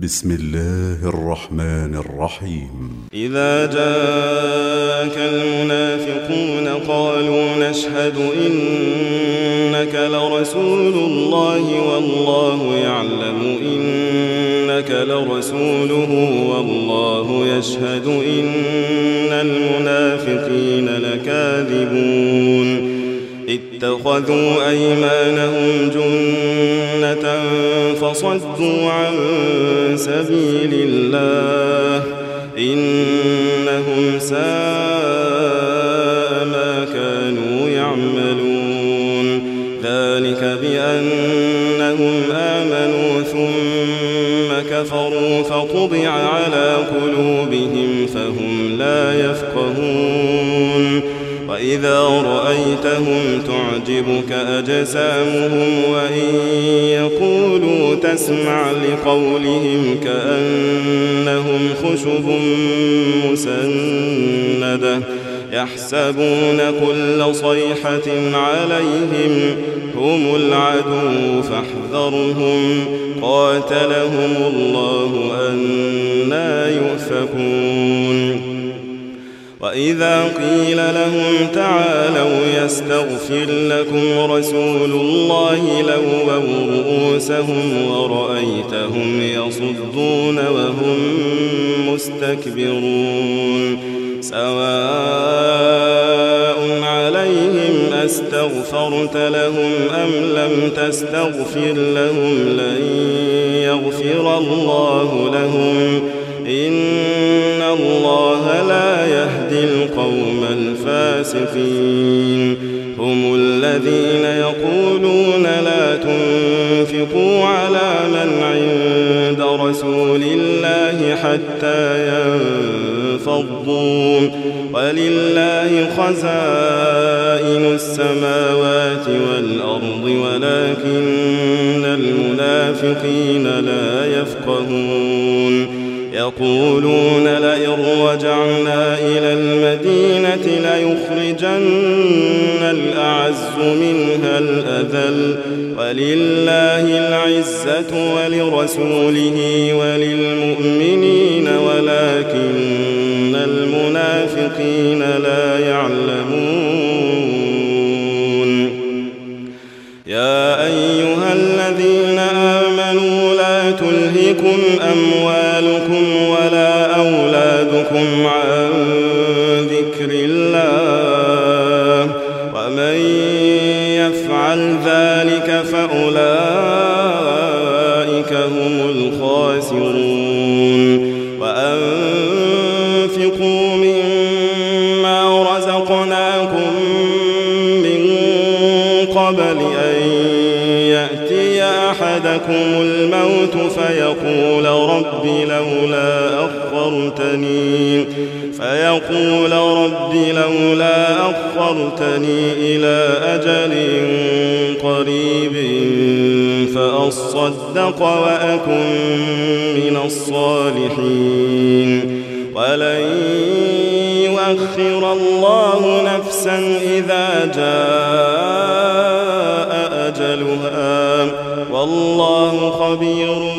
بسم الله الرحمن الرحيم. إذا جاءك المنافقون قالوا نشهد إنك لرسول الله والله يعلم إنك لرسوله والله يشهد إن المنافقين لكاذبون اتخذوا أيمانهم جنة فصدوا عن سبيل الله إنهم ساء ما كانوا يعملون ذلك بأنهم آمنوا ثم كفروا فطبع على قلوبهم فهم لا يفقهون وإذا رأيتهم تعجبك أجسامهم وإن يقولوا تسمع لقولهم كأنهم خشب مسندة يحسبون كل صيحة عليهم هم العدو فاحذرهم قاتلهم الله أنى يؤفكون وإذا قيل لهم تعالوا يستغفر لكم رسول الله لووا رؤوسهم ورأيتهم يصدون وهم مستكبرون سواء عليهم أستغفرت لهم أم لم تستغفر لهم لن يغفر الله لهم إن الله لا يهدي القوم الفاسقين هم الذين يقولون لا تنفقوا على من عند رسول الله حتى ينفضوا ولله خزائن السماوات والأرض ولكن المنافقين لا يفقهون يقولون لئن رجعنا إلى المدينة ليخرجن الأعز منها الأذل ولله العزة ولرسوله وللمؤمنين ولكن المنافقين لا يعلمون يا أيها الذين آمنوا لا تلهكم أموالكم ولا أولادكم عن ذكر الله ومن يفعل ذلك فأولئك هم الخاسرون وأنفقوا مما رزقناكم من قبل أن يأتي أحدكم الموت فيقول رب لولا أخرتني إلى أجل قريب فأصدق وأكن من الصالحين ولن يؤخر الله نفسا إذا جاء أجلها والله خبير